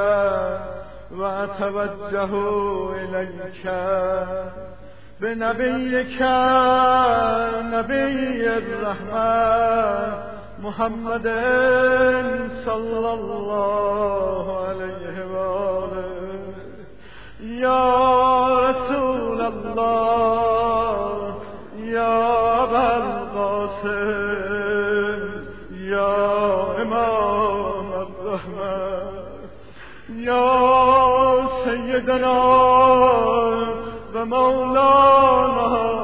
وأتوجه إليك بنبيك نبي الرحمة محمد صلى الله عليه وآله. يا رسول الله یا ابوالقاسم یا امام الرحمة یا سیدنا و مولانا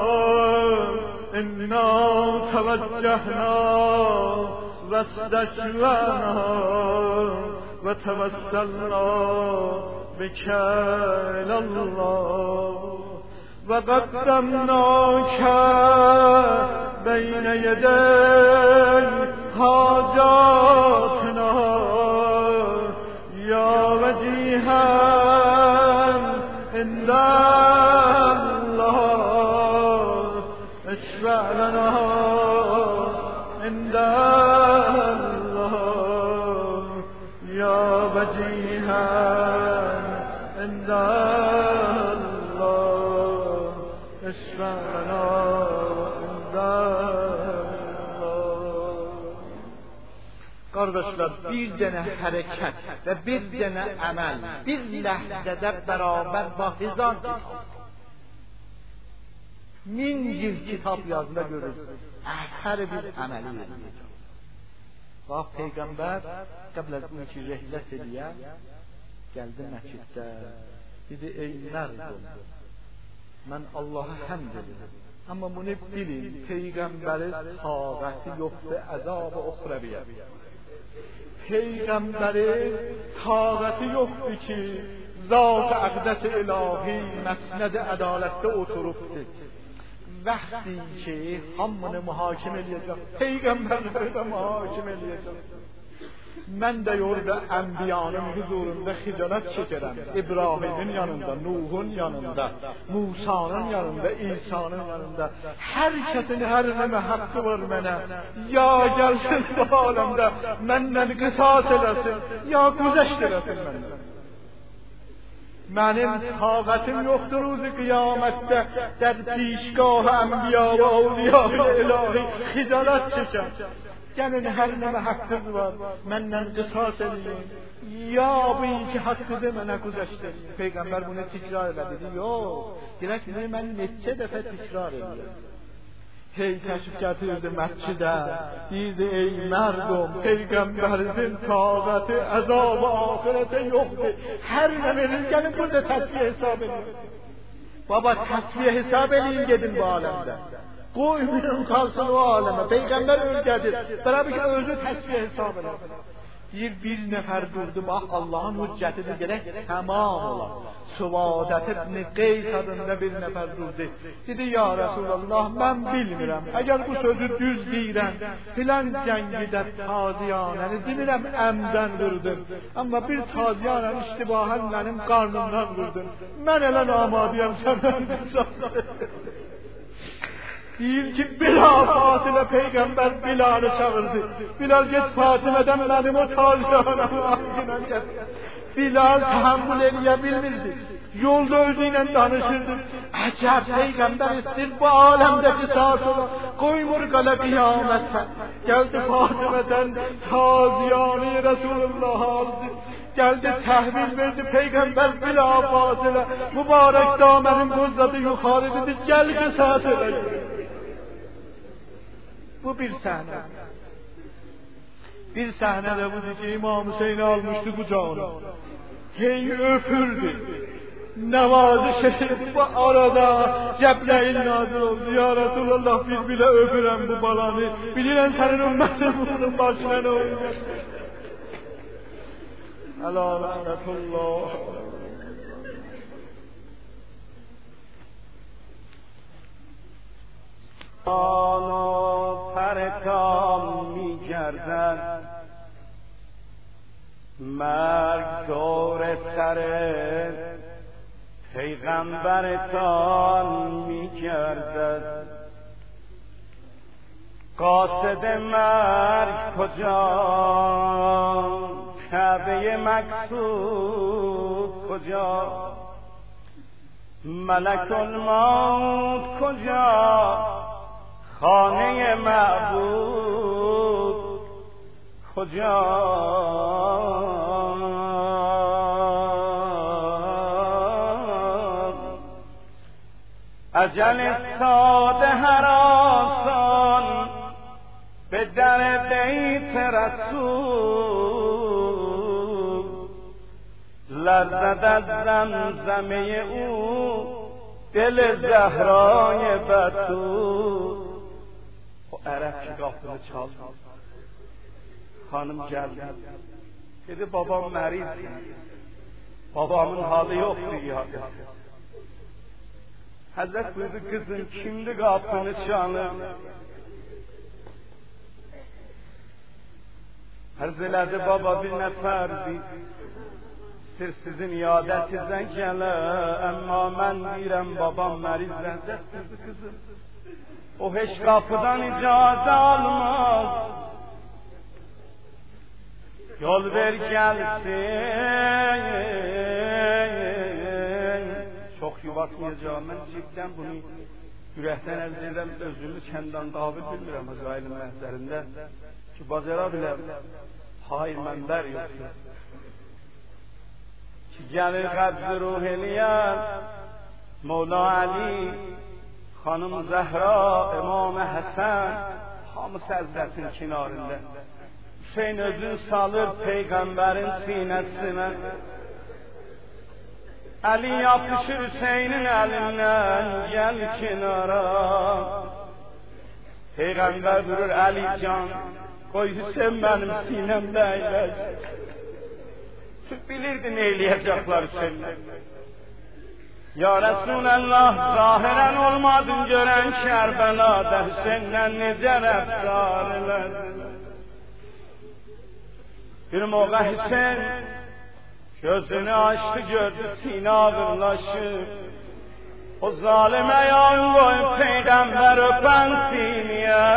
انا توجهنا و استشفعنا و توسلنا بك إلى الله و قدمناك بين يدي حاجاتنا یا وجیها عند الله اشفع لنا عند الله یا وجیها عند الله اشفع لنا عند الله. Qardaşlar, bir dənə hərəkət və bir dənə əməl bir ləhzədə bərabər bahizan kitab, min yıl kitab yazıla görür, əsər bir əməli edəcək. Bax, Peyğəmbər qəbl az ki rəhlət eləyən gəldi məsciddə, dedi, ey mərdum, mən Allaha həmd edirəm, amma bunu bilin, Peyğəmbərin taqəti yoxdur, əzab-ı uxrəviyyə. Peyğəmbərin taqəti yoxdur ki, zat-ı əqdəs ilahi məsnəd-i ədalətdə oturubdur. Vəxti ki, hamını mühakim eləyəcək, Peyğəmbərləri də mühakim eləyəcək. Mən də orada ənbiyanın huzurunda xicalət çəkərəm. İbrahimin yanında, Nuhun yanında, Musanın yanında, İsa'nın yanında. Hər kəsin hər nəmə haqqı var mənə. Ya gəlsin bu aləmdə məndən qisas eləsin, ya güzəşt eləsin məndən. Mənim taqətim yoxdur ruzi qiyamətdə در پیشگاه ənbiya və avliya ilahi xicalət çəkəm. Gəlin hər nəmə haqqınız var, məndən qisas eləyin, ya bu iki haqqınızı mənə güzəşt eləyin. Peyğəmbər bunu təkrar elədi, yox, dirək bunu mən neçə dəfə təkrar eləyəm. Hey təşrif gətirdi məscidə, deyirdi, ey mərdum, Peyğəmbərin taqəti əzab-ı axirətə yoxdur. Hər nə verir, gəlin burada təsbih hesab edin. Baba, təsbih hesab edin, gedin bu aləmdə. Qoymayın qalsın o aləmə. Peyğəmbər öldədir. Bərabər ki, özü təsbih hesab edin. Bir, bir nəfər durdu, bax, Allahın hüccətidir, gerək tamam olar. Süvadət ibn Qeys adında bir nəfər durdu. Dedi, ya Resulallah, mən bilmirəm, əgər bu sözü düz deyirəm, filan cəngidə taziyanəni demirəm, əmdən vurdum. Amma bir taziyanən iştibahən mənim qarnımdan vurdum. Mən elə namadiyəm, səndən qısas. Deyir ki, Bilal Fatilə Peyğəmbər Bilal'ı çağırdı. Bilal, get Fatimədən mənim o taziyanəmi ağzından gətir. Bilal təhammül eləyə bilmirdi. Yolda özü ilə danışırdı. Əcəb, Peyğəmbər istir bu aləmdə qisas ola, qoymur qala qiyamətə. Gəldi Fatimədən taziyanı Resulullah aldı. Gəldi təhvil verdi Peyğəmbər Bila Fatilə. Mübarək damənin qozladı yuxarı dedi, gəl qisas elə. Bu bir sahne. Bir sahne de budur ki, İmam Hüseyin'i almıştı kucağına. Hey öpürdü. Nevaziş edildi. Bu arada Cebrail nazil oldu. Ya Resulallah, biz bile öpürəm bu balanı. Bilirəm senin ümmetin bunun başına ne olmuş. Ela lanetullah. آنو پرکام می گردد مرگ دور سر پیغمبرتان می گردد قاصد مرگ کجا کعبه مقصود کجا ملک الموت کجا خانه معبود کجا اجل ساده هر آسان به در بیت رسول لرزد از زمزمه او دل زهرای بتول. خب عرب که قافله چال خانم geldi dedi babam meriz, babamın halı yoktu ya. Hazret buyurdu kızım kimdi kapını çalan? Hazretleri baba bir neferdi sır sizin iadetizden gele ama ben direm babam meriz. Hazret buyurdu kızım o hiç kapıdan icazə almaz, yol ver gelsin. Çok yuvatmayacağım ben cidden bunu yürekten elde ederim, özümü kendinden davet bilmirəm Azrail'in məhzərində ki bacara bile hayır mənbər yoktur ki gəlir qəbz-i ruh eləyər Mevla Ali, Hanım Zəhra, İmam Həsən hamısı Həzrətin kinarında. Hüseyin özün salır Peygamberin sinesine, Ali yapışır Hüseyin'in elinden, gel kenara. Peygamber durur Ali can, koy Hüseyin benim sinemde eylesin. Süt bilirdi ne eyleyecekler Hüseyin'le. Ya Resulallah zahiren olmadın gören Kerbela'da Hüseyin'le nice rəftar eləsin. Bir moğa Hüseyin gözünü açtı gördü sine ağırlaşır. O zalime yan koy peygamber öpen sineye.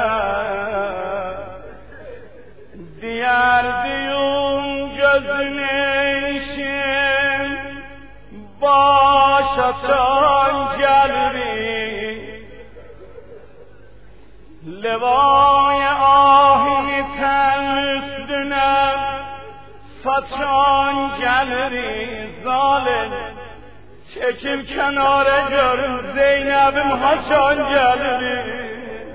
Diğer diyum gözüne işin baş açan gelri. Levay ahini ten üstüne saçan geliri zalim. Çekil kenara görün Zeynep'im haçan geliri.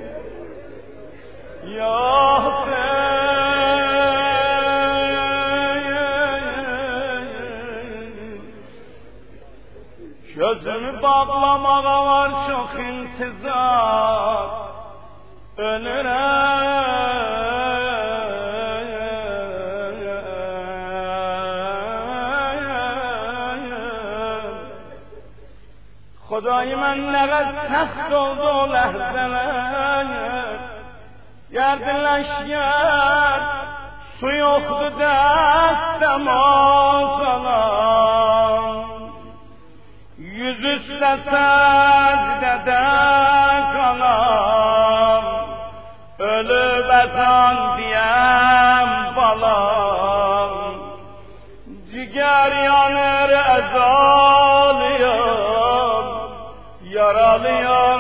Ya gözümü bağlamağa var çok intizar. Ölürüm Xudayı mən nəqəd təxt oldu o ləhzələr. Gərdinləşgər su yoxdu dəstə mazalar. Yüz üstə səcdədə qalar. Ölüb əzan deyəm balam. Cigər yanır əzalıyam. Yaralıyam,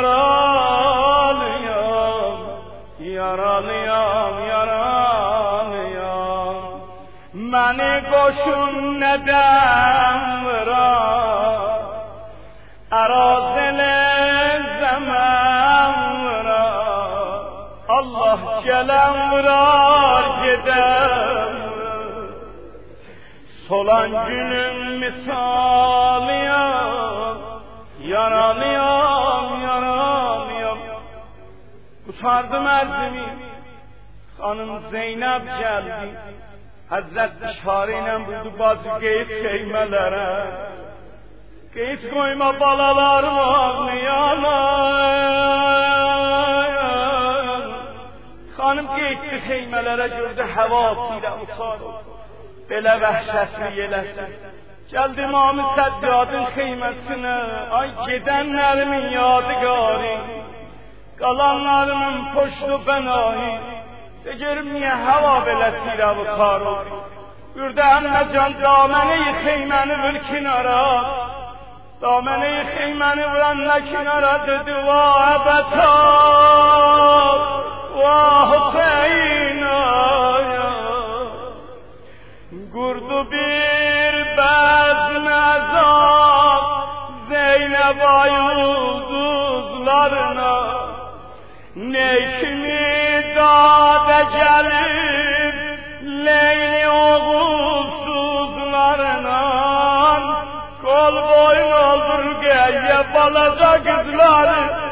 yaralıyam, yaralıyam, yaralıyam. Məni qoşun nədən vırar, ərazili zəmən vırar. Allah gələn vırar, gedəm vırar. Solan günün misalıyam. Yaralıyam, yaralıyam. Kurtardım ərzimi. Hanım Zeynep geldi. Hazret işarə ilə buyurdu bazı qeyit şeymələrə. Qeyit koyma balalarım ağlayalar. Hanım qeyitli şeymələrə gördü həvasıyla utar. Belə vəhşətli yeləsin. Geldi İmam-ı Səccadın xeymesine, ay gidenlerimin yadigarı, kalanlarımın poştu benahi, de görüm niye hava belə tirəvi qarı. Bürdə əmməcan daməni-i xeyməni vur kinara, daməni-i xeyməni vuran nə kinara dedi, vah əbəta, vah Hüseyna, qurdu bir bəzm əzab, Zeynep vay ulduzlarına, ne kimi dağda gelip Leyli oğulsuzlarına, kol boyun olur geye balaca kızları.